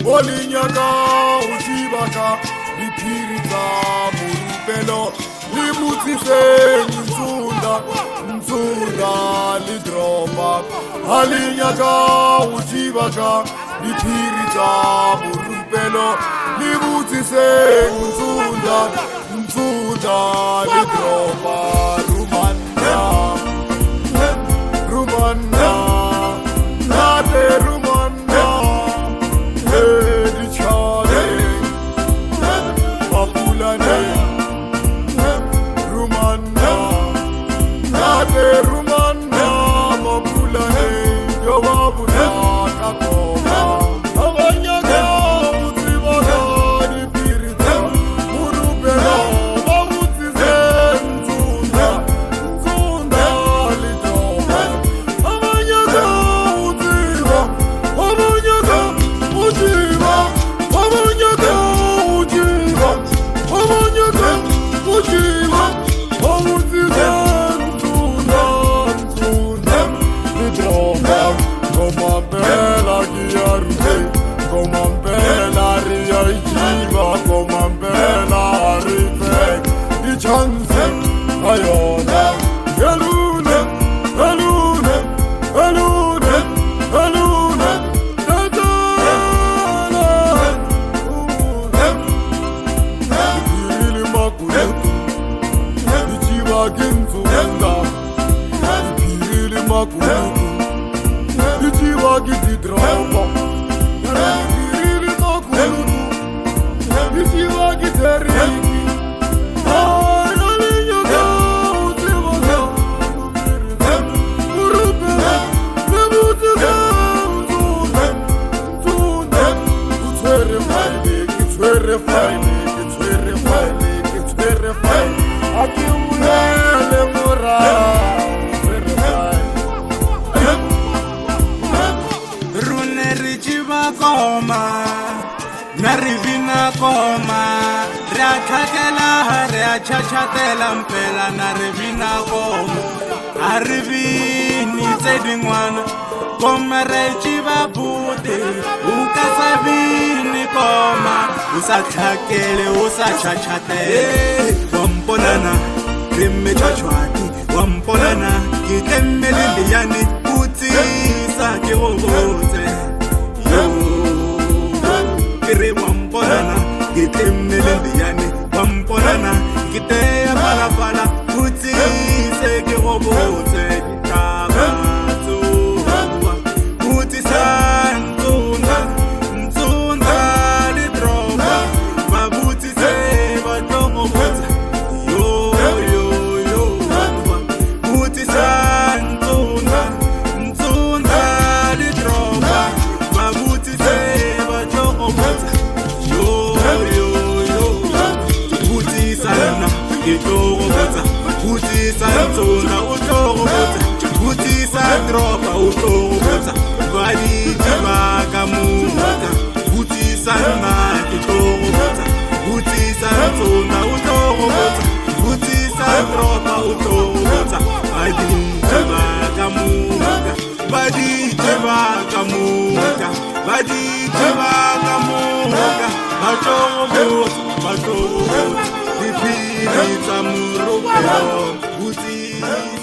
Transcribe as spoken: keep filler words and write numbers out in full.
Olinyaka uchibaka Lipirita murupelo Libutise Nzunda Nzunda lidropa Alinyaka uchibaka Lipirita murupelo Libutise Nzunda Nzunda lidropa Rumanda Rumanda Nate Rumanda Hedi Chale Papulane Rumanda Nate Rumanda Papulane Yawabuna Kakoma Avanyaka Utrivaka Nipirita Murupelo Mamutize Nzunda Nzunda Lidoba Avanyaka Utriva Avanyaka Utriva Avanyaka Utriva Avanyaka Utriva Mamutize Nzunda Nzunda Lidoba Como bela guiarme Como bela ria ikiva Como bela rife I chance ayona Elune Elune Elune Elune Tatana Ili makuletu Ichiwa ginzunda Ili makuletu Ichiwa gitidropa Ili makuletu Ichiwa giteriki Ay, alinyaka utrivaka Urupela Nebutike Nzunda Nzunda Utwere faile Kitwere faile Kitwere faile Kitwere faile Akiwele mura Kitwere faile Rune richiva koma Narivina koma Ria kakela Ria chachatela mpela Narivina koma Arivini tsedingwana Koma richiva bute Ukasavini koma Usachakele usachachatele Wampolana Krimme chachwati Wampolana Kitemmele liyani Utisa kirobote Yo Kiri wampolana Kitemmele liyani Wampolana Kiteya palapala Utise kirobote Kitakato Utisa Nzunda Nzunda lidropa Mabutise Batokobota Yo yo yo Utisa Nzunda Nzunda lidropa Mabutise Batokobota Yo yo yo Utisa na Itokobota Utisa Nzunda Utokobota Utisa dropa Utokobota Vadi Tivaka Muta Utisa na Itokobota Utisa Nzunda Utokobota Utisa dropa Utokobota Vadi Tivaka Muta Vadi Tivaka Muta Vadi Tivaka Muta Batokobota Batokobota Ipirita Murupelo Utisa